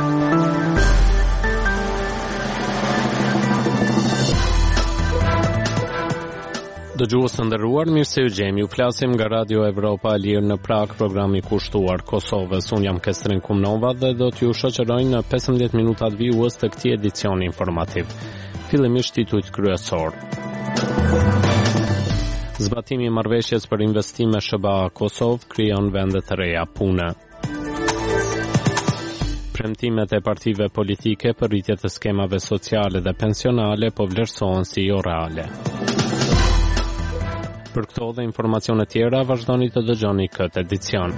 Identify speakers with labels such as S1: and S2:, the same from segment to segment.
S1: Dëgjues të nderuar, mirë se u gjemi. Ju flasim nga Radio Evropa e Lirë në Prag, programi kushtuar Kosovës. Unë jam Kestrin Kumnova dhe do t'ju shoqëroj në 15 minutat vijues të këtij edicioni informativ. Fillimisht titujt kryesor. Zbatimi i marrëveshjes për investime SBA Kosovë krijon vende të reja pune. Premtimet e partive politike për rritje të skemave sociale dhe pensionale po vlerësohen si jo reale. Për këto dhe informacione tjera, vazhdoni të dëgjoni këtë edicion.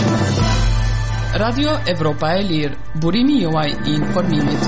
S2: Radio Evropa e Lirë, burimi juaj i informimit.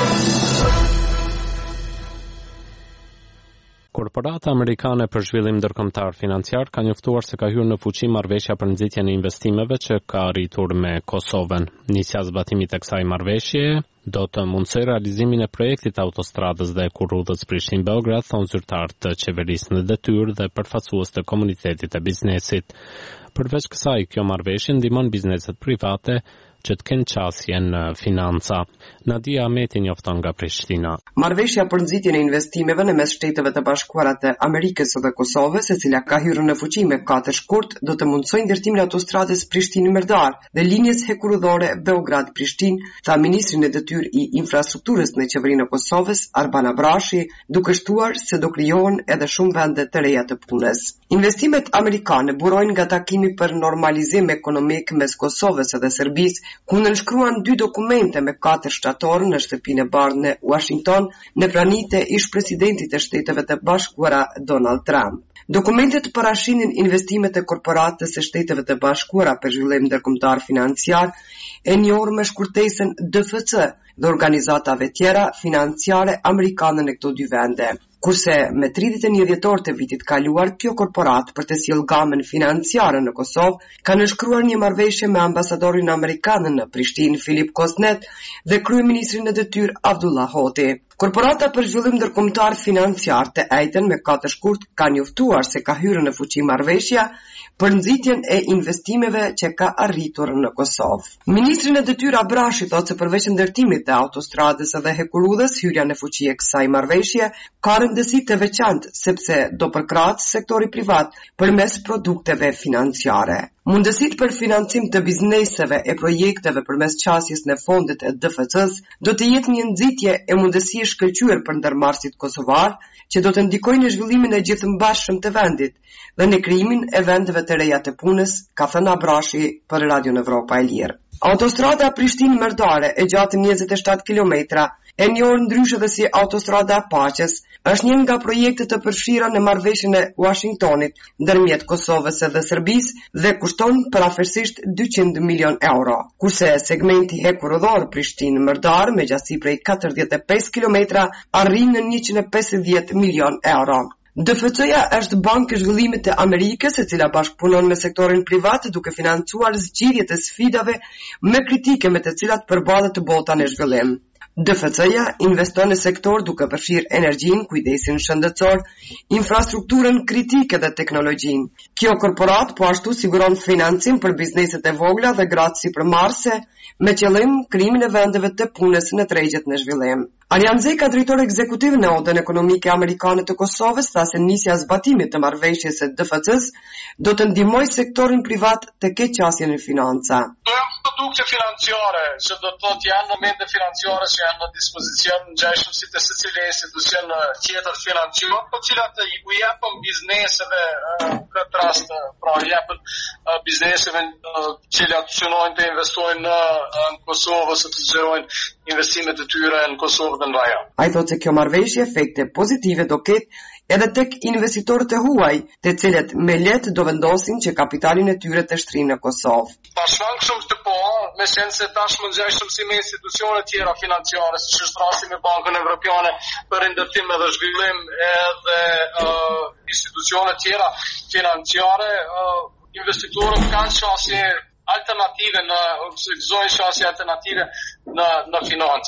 S1: Korporata amerikane për zhvillim ndërkombëtar financiar ka njoftuar se ka hyrë në fuqi marrëveshja për nxitjen e investimeve që ka arritur me Kosovën. Nisja zbatimit të kësaj marrëveshjeje do të mundsoj realizimin e projektit autostradës dhe kurrudhës Prishtinë-Beograd, thonë zyrtar të qeverisë në detyrë dhe përfaqësues të komunitetit të biznesit. Përveç kësaj, kjo marrëveshje ndihmon bizneset private që të kenë qasje në financa. Nadia Ahmeti njofton nga Prishtina.
S3: Marrëveshja për nxitjen e investimeve në mes Shteteve të Bashkuara të Amerikës dhe Kosovës, e cila ka hyrë në fuqi me 4 shkurt, do të mundsojë ndërtimin e autostradës Prishtinë-Merdar dhe linjës hekurudhore Beograd-Prishtinë, tha ministri në detyrë i infrastrukturës në qeverinë e Kosovës, Arban Abrashi, duke shtuar se do krijohen edhe shumë vende të reja të punës. Investimet amerikane burojnë nga takimi për normalizim ekonomik mes Kosovës dhe Serbisë, ku nënshkruan 2 dokumente me 4 shtatorë në shtëpinë e bardhë në Washington në pranitë e ish-presidentit të Shteteve të Bashkuara Donald Trump. Dokumentet parashinin investimet e korporatës së Shteteve të Bashkuara për zhvillim ndërkombëtar financiar, e njohur me shkurtesën DFC, dhe organizatave tjera financiare amerikane në këto 2 vende. Kurse me 31 dhjetor të vitit kaluar, kjo korporat për të sjellë gamën financiare në Kosovë ka nënshkruar një marrëveshje me ambasadorin amerikan në Prishtinë Filip Kosnet dhe kryeministrin në detyrë Abdullah Hoti. Korporata për zhvillim ndërkombëtar financiar të Ejten me 4 shkurt ka njoftuar se ka hyrë në fuqi marrëveshja për nxitjen e investimeve që ka arritur në Kosovë. Ministri në detyrë Abrashi thotë se përveç ndërtimit të autostradës dhe hekurudhës, hyrja në fuqi e kësaj marrëveshje ka rëndësi të veçantë sepse do përkrahet sektori privat përmes produkteve financiare. Mundësit për financim të bizneseve e projekteve përmes qasjes në fondet e DFC-s do të jetë një nxitje e mundësi e shkëlqyer për ndërmarrësit kosovar, që do të ndikojnë në zhvillimin e gjithëmbashëm të vendit dhe në krijimin e vendeve të reja të punës, ka thënë Abrashi për Radio Evropa e Lirë. Autostrada Prishtinë-Merdare e gjatë 27 kilometra, e njohur ndryshe dhe si autostrada e Paqes, është një nga projektet të përfshira në marrëveshjen e Washingtonit ndërmjet Kosovës dhe Serbisë dhe kushton përafërsisht 200 milion euro. Kurse segmenti hekurudhor Prishtinë-Merdar me gjatësi prej 45 kilometra arrin në 150 milion euro. DFC-ja është bankë e zhvillimit të Amerikës, e cila bashkëpunon me sektorin privat duke financuar zgjidhjet e sfidave me kritike me të cilat përballet bota në zhvillim. DFC-ja investon në sektor duke përfshirë energjinë, kujdesin shëndetësor, infrastrukturën kritike dhe teknologjinë. Kjo korporat po ashtu siguron financim për bizneset e vogla dhe gratë sipërmarrëse me qëllim krijimin e vendeve të punës në tregjet në zhvillim. Arjan Zeka, drejtor ekzekutiv në Odën Ekonomike Amerikane të Kosovës, tha se nisja e zbatimit të marrëveshjes së DFC-s do të ndihmojë sektorin privat të ketë qasje në financa.
S4: Produkte financiare që do të thotë janë momente financiare që janë në dispozicion ngjashëm si të secilë institucion tjetër financiar, të cilat u japën bizneseve këtë rast, pra japën bizneseve që synojnë të investojnë në Kosovë ose të zgjerojnë investimet e tyre në Kosovë dhe në rajon.
S3: Ai thotë se kjo marrëveshje efekte pozitive do ketë edhe tek investitorët e huaj, të cilët me lehtë do vendosin që kapitalin e tyre të shtrinë në Kosovë.
S4: Tashmë shumë të po, me sen se tashmë ngjashëm si me institucione tjera financiare, siç është rasti me Bankën Evropiane për ndërtim dhe zhvillim edhe institucione tjera financiare, investitorët kanë qasje alternative në financa.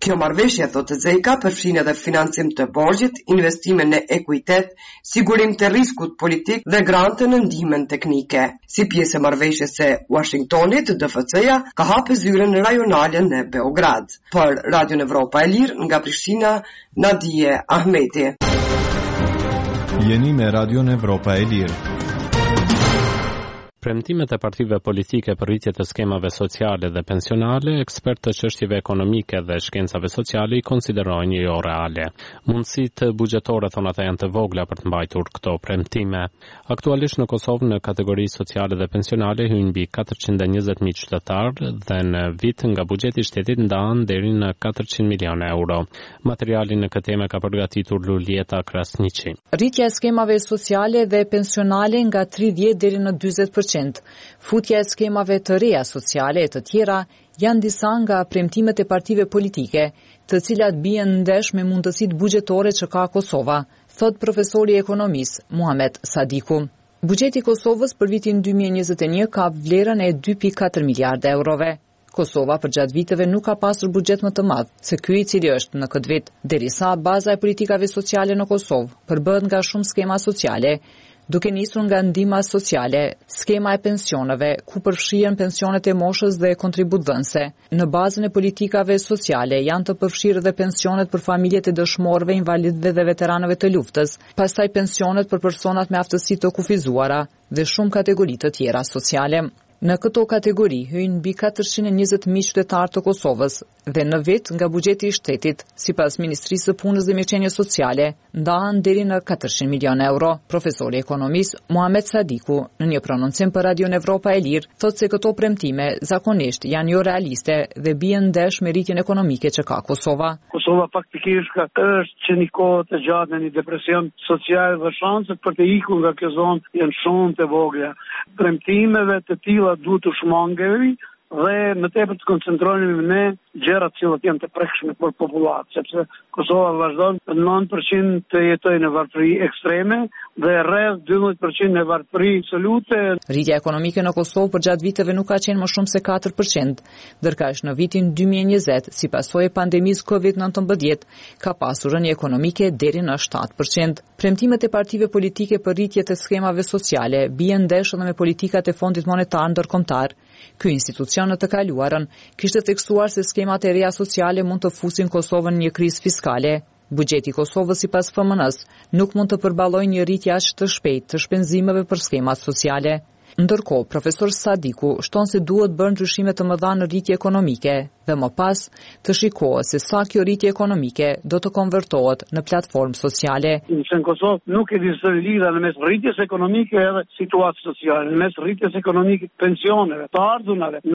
S3: Kjo marrëveshje, thotë Zeka, përfshin edhe financim të borxhit, investime në ekuitet, sigurim të riskut politik dhe grante në ndihmën teknike. Si pjesë e marrëveshjes së Washingtonit, DFC-ja ka hapë zyrën rajonale në Beograd. Për Radio Evropa e Lirë, nga Prishtina, Nadije Ahmeti.
S5: Jeni me Radio Evropa e Lirë.
S1: Premtimet e partive politike për rritje të skemave sociale dhe pensionale, ekspertë të çështjeve ekonomike dhe shkencave sociale i konsiderojnë jo reale. Mundësitë buxhetore, thonë ata, janë të vogla për të mbajtur këto premtime. Aktualisht në Kosovë në kategori sociale dhe pensionale hyn mbi 420.000 qytetarë dhe në vit nga buxheti i shtetit ndahen deri në 400 milionë euro. Materialin në këtë temë ka përgatitur Lulieta Krasniqi.
S6: Rritja e skemave sociale dhe pensionale nga 30 deri në 40%. Futja e skemave të reja sociale e të tjera janë disa nga premtimet e partive politike, të cilat bien ndesh me mundësitë buxhetore që ka Kosova, thot profesori i ekonomisë Muhamet Sadiku. Buxheti i Kosovës për vitin 2021 ka vlerën e 2.4 miliardë eurove. Kosova për gjatë viteve nuk ka pasur buxhet më të madh se ky i cili është në këtë vit, derisa baza e politikave sociale në Kosovë përbëhet nga shumë skema sociale, duke nisur nga ndihma sociale, skema e pensioneve, ku përfshihen pensionet e moshës dhe kontributdhënëse. Në bazën e politikave sociale janë të përfshirë dhe pensionet për familjet e dëshmorëve, invalidëve dhe veteranëve të luftës, pastaj pensionet për personat me aftësi të kufizuara dhe shumë kategori të tjera sociale. Në këto kategori hyjnë mbi 420.000 qytetarë të Kosovës dhe në vit nga buxheti i shtetit, sipas Ministrisë së Punës dhe Mirëqenies Sociale, ndahen deri në 400 milionë euro. Profesori i ekonomisë Muhamet Sadiku, në një prononcim për Radio Evropa e Lirë, thotë se këto premtime zakonisht janë jo realiste dhe bien ndesh me rritjen ekonomike që ka Kosova.
S7: Kosova faktikisht është që një kohë të gjatë në një depresion social dhe shanset për të ikur nga kjo zonë janë shumë të vogla. Premtimeve të tilla duhet të shmangemi dhe më tepër të koncentrohemi në gjërat që janë të prekshme për populatë, sepse Kosova vazhdon 9% të jetojë në varfëri ekstreme dhe rreth 12% në varfëri absolute.
S6: Rritja ekonomike në Kosovë për gjatë viteve nuk ka qenë më shumë se 4%, ndërkaq në vitin 2020, si pasojë e pandemisë COVID-19, ka pasur rënje ekonomike deri në 7%. Premtimet e partive politike për rritje të skemave sociale bien ndesh edhe me politikat e Fondit Monetar Ndërkombëtar. Ky institucion në të kaluarën kishte tekstuar se skemat e reja sociale mund të fusin Kosovën në një krizë fiskale. Buxheti i Kosovës sipas FMN-s nuk mund të përballojë një rritje aq të shpejtë të shpenzimeve për skemat sociale. Ndërkohë, profesor Sadiku shton se duhet bërë ndryshime të mëdha në rritje ekonomike dhe më pas të shikohet se sa kjo rritje ekonomike do të konvertohet në platformë sociale.
S7: Në Kosovë nuk ekziston lidhje në mes rritjes ekonomike edhe situatës sociale, në mes rritjes ekonomike pensioneve, të ardhurave.